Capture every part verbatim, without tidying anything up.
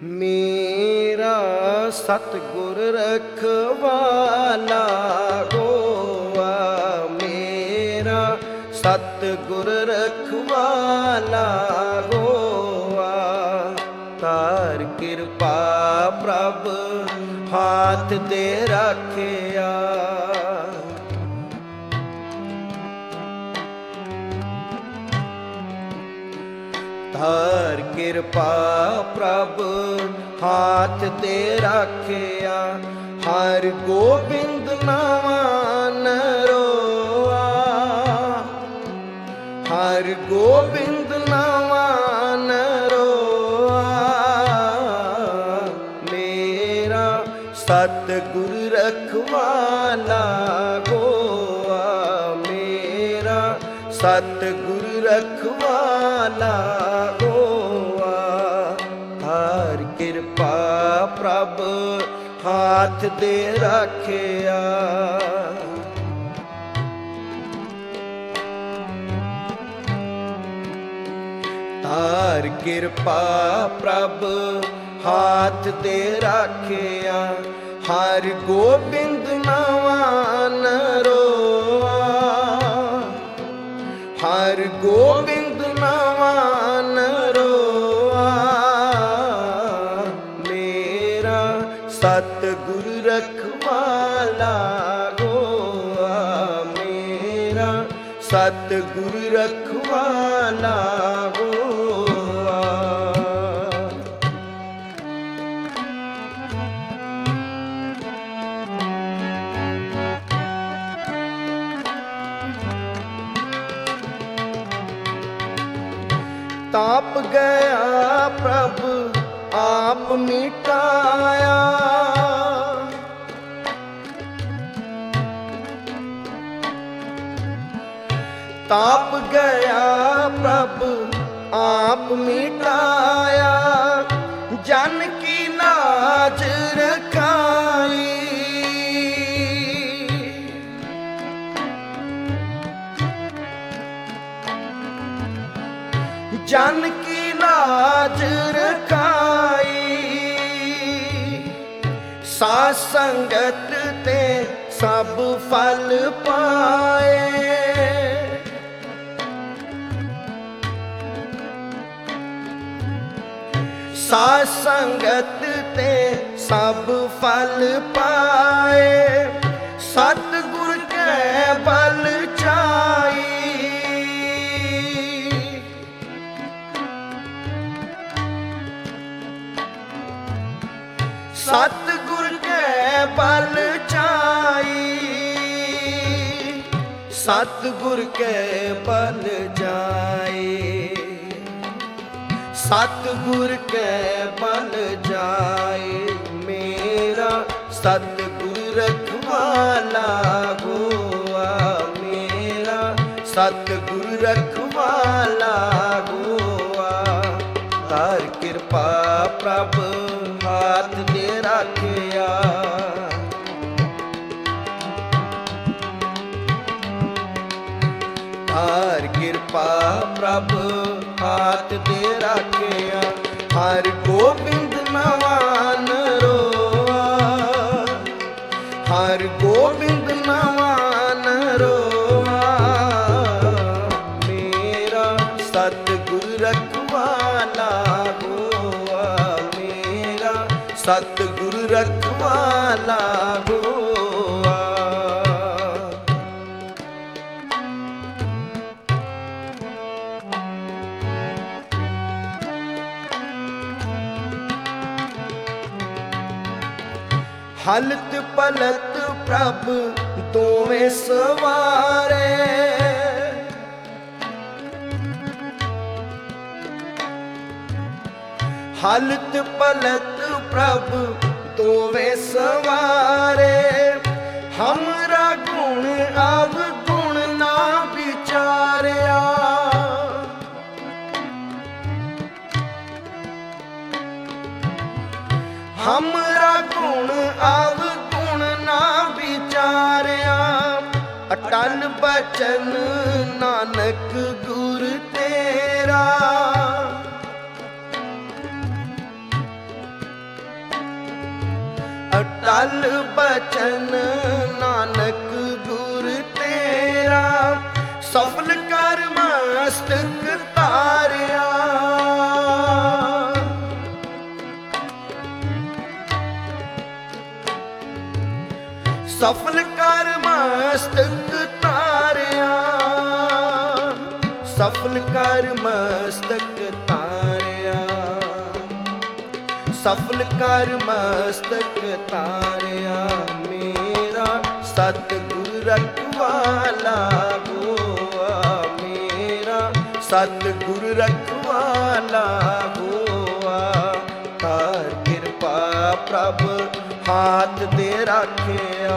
मेरा सतगुर रखवाला होआ, मेरा सतगुर रखवाला होआ। तार कृपा प्रभ हाथ दे रखिया, तार कृपा प्रभ हाथ दे रखिया। हर गोबिंद नावा नरोआ, हर गोबिंद नावा नरोआ। मेरा सतगुर रखवाला होआ, मेरा सतगुर रखवाला होआ। हर कृपा प्रभ हाथ दे रखिया, तार कृपा प्रभ हाथ दे रखिया। हर गोबिंद नावा नरोआ, हर गोबिंद नावा नरोआ। मेरा सतगुर रखवाला होआ, मेरा सतगुर रखवाला होआ। ताप गया प्रभु आप मिटाया, ताप गया प्रभु आप मिटाया। जन की लाज रखाई, जन की लाज रखाई। साध संगत ते सब फल पाए, साध संगत ते सब फल पाए। सतगुर के बल चाई, सतगुर के बल चाई, सतगुर के बल जाए, सतगुर के बल जाए। मेरा सतगुर रखवाला होआ, मेरा सतगुर रखवाला होआ। तार कृपा प्रभ हाथ दे रखिया, तार कृपा प्रभ हाथ दे रखिया। हर गोबिंद नावा नरोआ, हर गोबिंद नावा नरोआ। मेरा सतगुर रखवाला होआ, मेरा सतगुर रखवाला होआ। हलत पलत प्रभ दोवें सवारे, हलत पलत प्रभ दोवें सवारे। हमरा गुण अवगुण ना विचारिया, हमरा गुण अवगुण ना विचारिया। अटल बचन नानक गुर तेरा, ਅਟਲ ਬਚਨ ਨਾਨਕ ਗੁਰ ਤੇਰਾ, ਸਫਲ ਕਰ ਮਸਤਕ ਤਾਰਿਆ। ਸਫਲ ਕਰ ਮਸਤਕ ਤਾਰਿਆ, ਸਫਲ ਕਰ ਮਸਤਕ ਤਾਰਿਆ, ਸਫਲ ਕਰ ਮਸਤਕ ਤਾਰਿਆ। ਮੇਰਾ ਸਤਿਗੁਰ ਰਖਵਾਲਾ ਹੋਆ, ਮੇਰਾ ਸਤਿਗੁਰ ਰਖਵਾਲਾ ਹੋਆ। ਕਰ ਕਿਰਪਾ ਪ੍ਰਭ ਹਾਥ ਦੇ ਰਾਖਿਆ,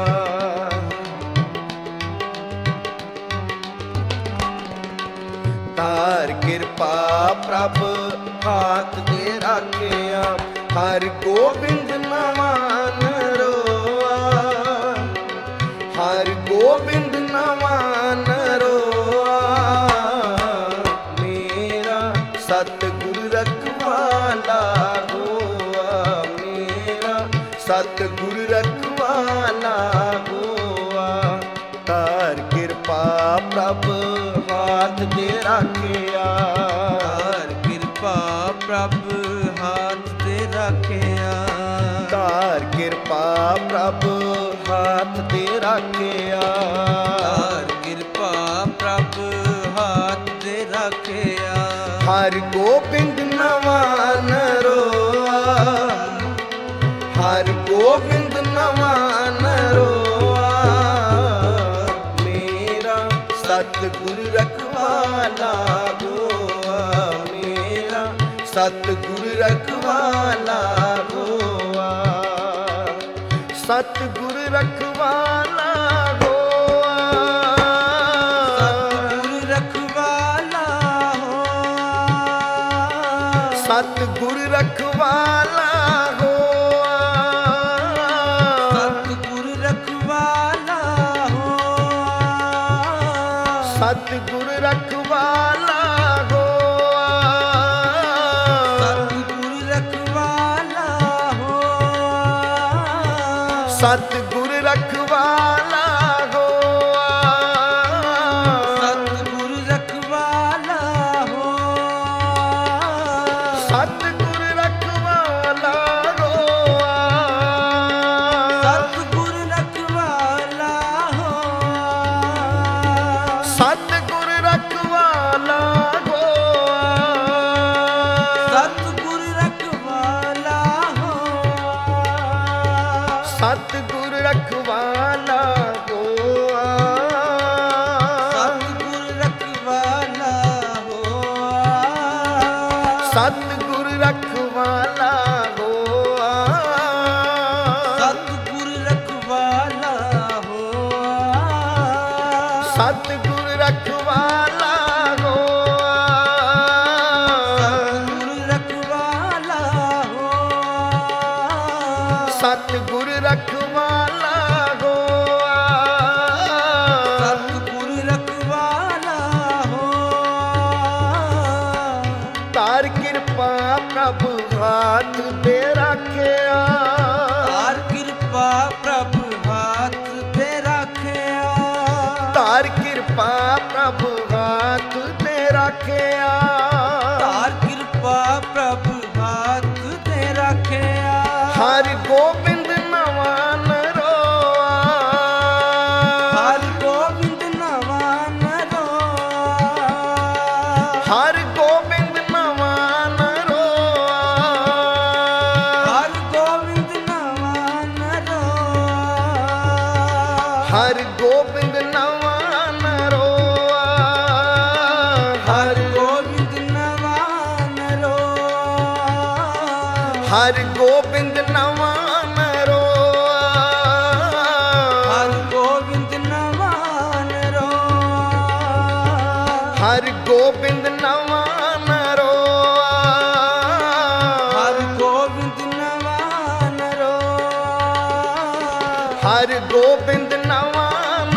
ਤਾਰ ਕਿਰਪਾ ਪ੍ਰਭ ਹਾਥ ਦੇ ਰਾਖਿਆ। ਹਰ ਗੋਬਿੰਦ ਨਵਾਨ ਰੋਆ, ਹਰ ਗੋਬਿੰਦ ਨਵਾਨ ਰੋਆ। ਮੇਰਾ ਸਤਿਗੁਰ ਰਖਵਾਲਾ ਹੋਆ, ਮੇਰਾ ਸਤਿਗੁਰ ਰਖਵਾਲਾ ਹੋਆ। ਤਾਰ ਕਿਰਪਾ ਪ੍ਰਭ ਹਾਥ ਦੇ ਰਾਖਿਆ, ਤਾਰ ਕਿਰਪਾ ਪ੍ਰਭ ਹਾਥ ਦੇ ਰਾਖਿਆ। ਤਾਰ ਕਿਰਪਾ ਪ੍ਰਭ ਹਾਥ ਦੇ ਰਾਖਿਆ, ਤਾਰ ਕਿਰਪਾ ਪ੍ਰਭ ਹਾਥ ਦੇ ਰਾਖਿਆ। ਹਰ ਗੋਬਿੰਦ ਨਵਾਨ ਰੋਆ, ਹਰ ਗੋਬਿੰਦ ਨਵਾਨ ਰੋਆ। ਮੇਰਾ ਸਤਿਗੁਰ ਰਖਵਾਲਾ ਹੋਆ, ਮੇਰਾ ਸਤਿਗੁਰ ਰਖਵਾਲਾ ਹੋਆ। ਸਤਿਗੁਰ ਰਖਵਾਲਾ ਹੋਆ, ਸਤਿਗੁਰ ਰਖਵਾਲਾ ਹੋਆ, ਸਤਿਗੁਰ ਰਖਵਾਲਾ ਹੋਆ। ਸਤਿਗੁਰ ਰਖਵਾਲਾ ਹੋਆ, ਸਤਿਗੁਰ ਰਖਵਾਲਾ ਹੋਆ, ਸਤਿਗੁਰ ਰਖਵਾਲਾ ਹੋਆ, ਸਤਿਗੁਰ ਰਖਵਾਲਾ ਹੋਆ। ਸਤਿਗੁਰ ਰਖਵਾਲਾ ਹੋਆ, ਸਤਿਗੁਰ ਰਖਵਾਲਾ ਹੋਆ, ਸਤਿਗੁਰ ਰਖਵਾਲਾ ਹੋਆ, ਸਤਿਗੁਰ ਰਖਵਾਲਾ ਹੋਆ, ਸਤਿਗੁਰ ਰਖਵਾਲਾ ਹੋਆ, ਸਤਿਗੁਰ ਰਖਵਾਲਾ ਹੋਆ, ਸਤਿਗੁਰ ਰਖਵਾਲਾ ਹੋਆ, ਸਤਿਗੁਰ ਰਖਵਾਲਾ ਹੋਆ, ਸਤਿਗੁਰ ਰਖਵਾਲਾ ਹੋਆ, ਸਤਿਗੁਰ ਰਖਵਾਲਾ ਹੋਆ, ਸਤਿਗੁਰ ਰਖਵਾਲਾ ਹੋਆ, ਸਤਿਗੁਰ ਰਖਵਾਲਾ ਹੋਆ। ਸਤਿਗੁਰ ਰਖਵਾਲਾ ਹੋਆ। ਤਾਰ ਕਿਰਪਾ ਪ੍ਰਭ ਹਾਥ ਦੇ ਰਾਖਿਆ, ਤਾਰ ਕਿਰਪਾ ਪ੍ਰਭ ਹਾਥ ਤੇ ਰਾਖਿਆ, ਤਾਰ ਕਿਰਪਾ ਪ੍ਰਭ ਹਾਥ ਤੇ ਰਾਖਿਆ। ਤਾਰ ਕਿਰਪਾ ਪ੍ਰਭ ਹਾਥ ਤੇ ਰਾਖਿਆ। ਹਰ ਗੋਬਿੰਦ ਨਵਾਨ ਰੋਆ, ਹਰ ਗੋਬਿੰਦ ਨਵਾਨ ਰੋਆ, ਹਰ ਗੋਬਿੰਦ ਨਵਾਨ ਰੋਆ, ਹਰ ਗੋਬਿੰਦ ਨਵਾਨ ਰੋਆ, ਹਰ ਗੋਬਿੰਦ ਨਵਾਨ ਰੋਆ, ਹਰ ਗੋਬਿੰਦ ਨਵਾਨ ਰੋਆ, ਹਰ ਗੋਬਿੰਦ ਨਵਾਨ ਰੋਆ, ਹਰ ਗੋਬਿੰਦ ਨਵਾਨ ਰੋਆ, ਹਰ ਗੋਬਿੰਦ ਨਵਾਨ ਰੋਆ, ਹਰ ਗੋਬਿੰਦ ਨਵਾਨ ਰੋਆ, ਹਰ ਗੋਬਿੰਦ ਨਵਾਨ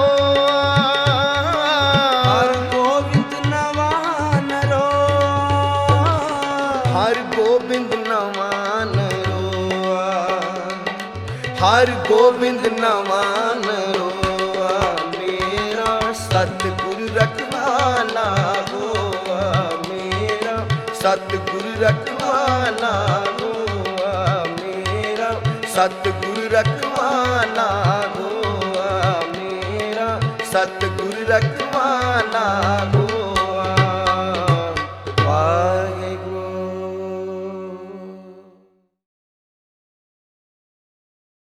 ਰੋਆ, ਹਰ ਗੋਬਿੰਦ ਨਵਾਨ ਰੋਆ, ਹਰ ਗੋਬਿੰਦ ਨਵਾਨ ਰੋਆ। ਹਰ ਗੋਬਿੰਦ ਨਵਾਨ ਰੋਆ ਮੇਰਾ ਸਤਿਗੁਰ ਰਖਵਾਲਾ ਹੋਆ ਮੇਰਾ ਸਤਿਗੁਰ ਰਖਵਾਲਾ ਹੋਆ ਮੇਰਾ ਸਤਿਗੁਰ ਰਖਵਾਲਾ ਹੋਆ ਮੇਰਾ ਸਤਿਗੁਰ ਰਖਵਾਲਾ